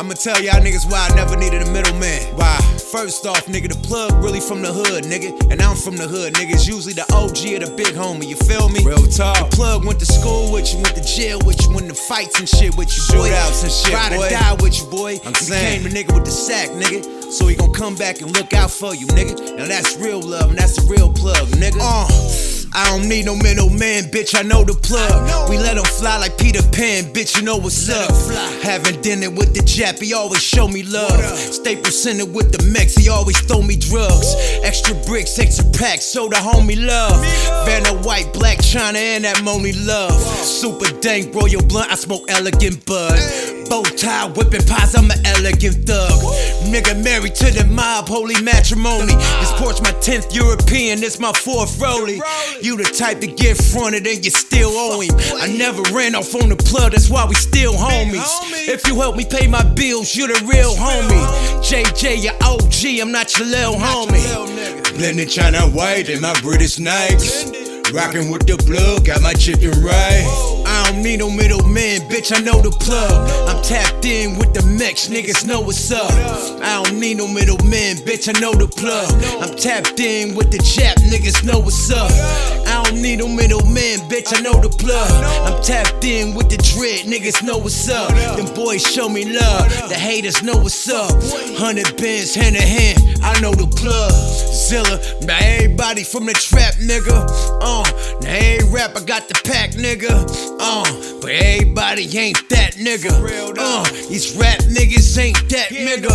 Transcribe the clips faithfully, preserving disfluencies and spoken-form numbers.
I'ma tell y'all niggas why I never needed a middleman. Why? First off, nigga, the plug really from the hood, nigga. And I'm from the hood, nigga. It's usually the O G or the big homie, you feel me? Real talk. The plug went to school with you, went to jail with you, went to fights and shit with you, boy. Shootouts and shit, Ride boy. Ride or die with you, boy. I'm saying. Became the nigga with the sack, nigga. So he gon' come back and look out for you, nigga. Now that's real love, and that's a real plug, nigga. Uh, I don't need no middleman, bitch, I know the plug. We let him fly like Peter Pan, bitch, you know what's up. Having dinner with the Jap, he always show me love. Staples Center with the Mex, he always throw me drugs. Extra bricks, extra packs, so the homie love. Vanna White, Black China, and that Moni love. Super dank, royal blunt, I smoke elegant bud. Bow tie, whipping pies, I'm an elegant thug. Nigga married to the mob, holy matrimony. This Porsche my tenth European, this my fourth rollie. You the type to get fronted and you still owe him. I never ran off on the plug, that's why we still homies. If you help me pay my bills, you the real homie. J J, your O G, I'm not your little homie. Blended China White and my British Nikes. Rockin' with the plug, got my chicken right. I don't need no middleman, bitch, I know the plug. I'm tapped in with the Mex, niggas know what's up. I don't need no middleman, bitch, I know the plug. I'm tapped in with the Jap, niggas know what's up. I don't need no middleman, bitch, I know the plug. I'm tapped in with the dread, niggas know what's up. Them boys show me love, the haters know what's up. Hundred bands hand in hand, I know the plug. Zilla, now everybody from the trap, nigga. Uh, now every rapper got the pack, nigga. Uh, but everybody ain't that nigga. Uh, these rap niggas ain't that nigga.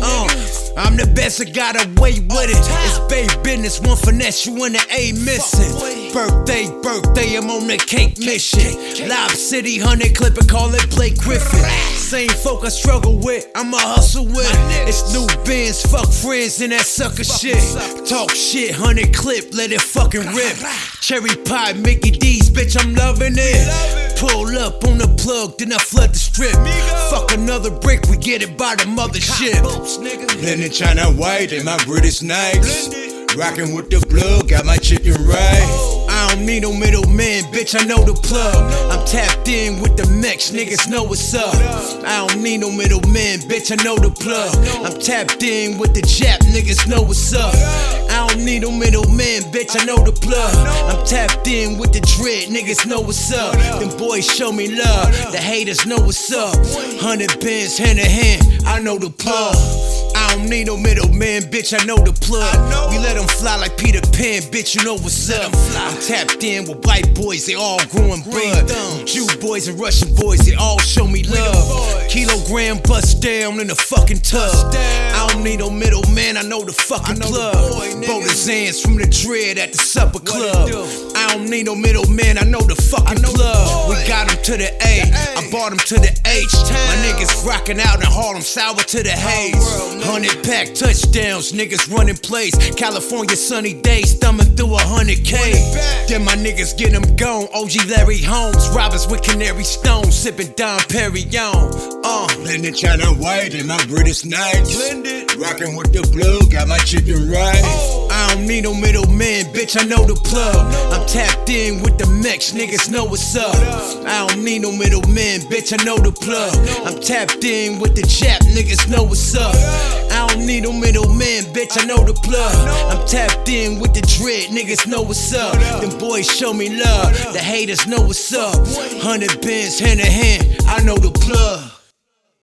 Uh, I'm the best, I got away with it. It's babe business, one finesse, you in the A missing. Birthday, birthday, I'm on the cake mission. Lob City, hundred clip and call it Blake Griffin. Same folk I struggle with, I'ma hustle with. It's new bands, fuck friends and that sucker shit. Talk shit, hundred clip, let it fucking rip. Cherry pie, Mickey D's, bitch, I'm loving it. Pull up on the plug, then I flood the strip. Fuck another brick, we get it by the mothership. Blended China White and my British Nikes. Rockin' with the plug, got my chicken right. I don't need no middleman, bitch, I know the plug. I'm tapped in with the Mex, niggas know what's up. I don't need no middleman, bitch, I know the plug. I'm tapped in with the Jap, niggas know what's up. I don't need no middleman, bitch, I know the plug. I'm tapped in with the dread, niggas know what's up. Them boys show me love, the haters know what's up. Hundred bands hand in hand, I know the plug. I don't need no middleman, bitch, I know the plug. We let them fly like Peter Pan, bitch, you know what's up. I'm tapped in with white boys, they all growing blood. Jew boys and Russian boys, they all show me love. Kilogram bust down in the fucking tub. I don't need no middleman, I know the fucking plug. Bodazans from the dread at the supper club. I don't need no middleman, I know the fucking plug. We got him to the A, I bought him to the H. My niggas rockin' out in Harlem, sour to the haze. Hundred pack touchdowns, niggas running plays. California sunny days, thumbing through a hundred K. Then my niggas get them gone. O G Larry Holmes, robbers with Canary Stone, sipping Dom Perignon. Uh, Blended China White and my British Nikes. Rockin' with the plug, got my chicken right. I don't need no middleman, bitch, I know the plug. I'm tapped in with the Mex, niggas know what's up. I don't need no middleman, bitch, I know the plug. I'm tapped in with the Jap, niggas know what's up. I don't need no middleman, bitch, I know the plug. I'm tapped in with the dread, niggas know what's up. Them boys show me love, the haters know what's up. Hundred bands hand in hand, I know the plug.